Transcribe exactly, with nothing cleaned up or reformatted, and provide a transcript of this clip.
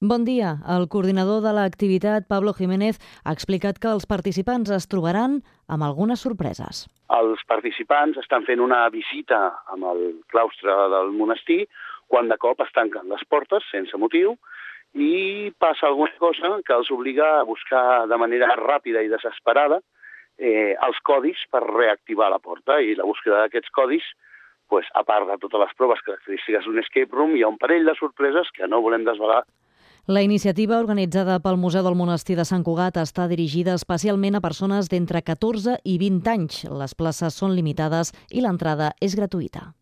Bon dia. El coordinador de l'activitat, Pablo Jiménez, ha explicat que els participants es trobaran amb algunes sorpreses. Els participants estan fent una visita amb el claustre del monestir quan de cop es tanquen les portes sense motiu i passa alguna cosa que els obliga a buscar de manera ràpida i desesperada eh, els codis per reactivar la porta. I la búsqueda d'aquests codis, pues, a part de totes les proves característiques d'un escape room, hi ha un parell de sorpreses que no volem desvelar. La iniciativa organitzada pel Museu del Monestir de Sant Cugat està dirigida especialment a persones d'entre catorze i vint anys. Les places són limitades i l'entrada és gratuïta.